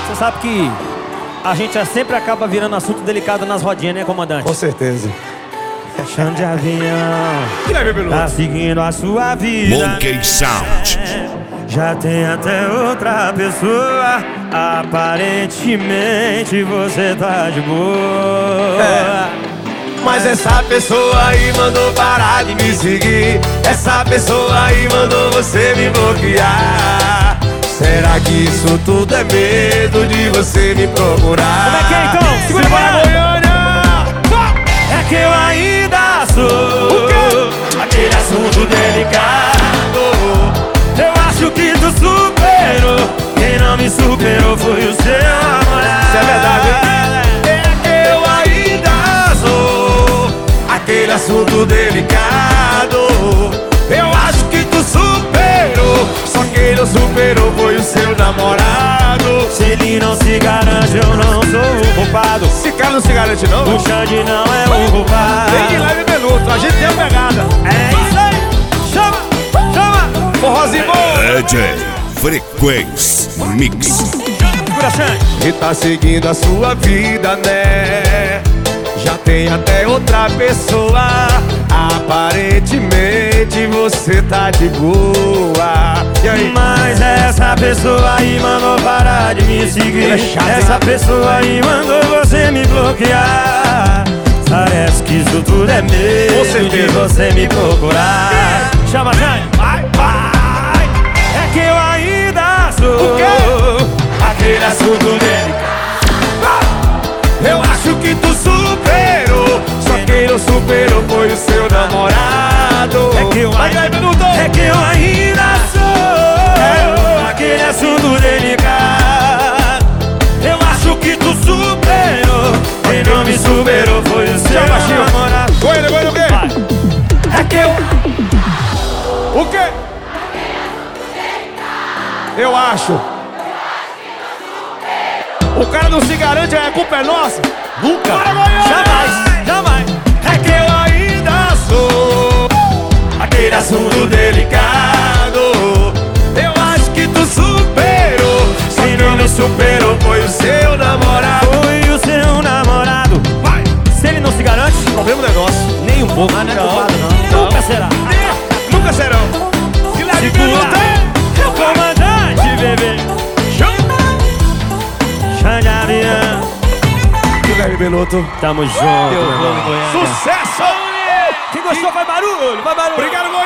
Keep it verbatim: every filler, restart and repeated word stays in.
Você sabe que a gente sempre acaba virando assunto delicado nas rodinhas, né, comandante? Com certeza. Chão de avião, tá seguindo a sua vida. Monkey Sound. Já tem até outra pessoa. Aparentemente você tá de boa. É. Mas essa pessoa aí mandou parar de me seguir. Essa pessoa aí mandou você me bloquear. Será que isso tudo é medo de você me procurar? Como é que é então? Segura a Goiânia! É que eu ainda sou aquele assunto delicado. Eu acho que tu superou. Quem não me superou foi o seu namorado. Isso é verdade, hein? É que eu ainda sou aquele assunto delicado. Eu acho que tu superou. Só quem não superou foi o seu namorado. Se ele não se garante, eu não sou o culpado. Esse cara não se garante não? O Xande não é o culpado. Tem de leve minuto, a gente tem a pegada. É isso aí. Chama, chama. Forrozinho bom. D J Frequência Mix. Segura, Xande. E tá seguindo a sua vida, né? Já tem até outra pessoa. Aparentemente você tá de boa. E aí? Mas essa pessoa aí mandou parar de me seguir. É chato, essa hein? pessoa aí mandou você me bloquear. Parece que isso tudo é Com medo certeza. de você me procurar. Chama, Jane. Vai, vai. É que eu ainda sou O quê? aquele assunto delicado. Eu acho que tu superou. Só quem não superou foi o seu namorado. É que eu Vai, ainda, vai, minuto. é que eu ainda sou aquele assunto delicado. Eu acho que tu superou. Quem não me superou foi o seu Tchau, baixinho. namorado. Goiânia, Goiânia, o quê? Vai. É que eu... O quê? Eu acho. O cara não se garante, a culpa é nossa. Nunca, Bora, Goiânia! jamais, jamais. É que eu ainda sou aquele assunto delicado. Eu acho que tu superou. Só quem não me superou foi o seu namorado. Foi o seu namorado. Vai! Se ele não se garante, O problema não é nosso. nem um pouco. Mas não é culpado, não. Nunca será. Nunca serão. Se leve minuto, Segura. Comandante, bebê. Xande Avião. se leve minuto. Tamo junto, meu irmão. Sucesso! Quem gostou, faz barulho, faz barulho. Obrigado, Goiânia!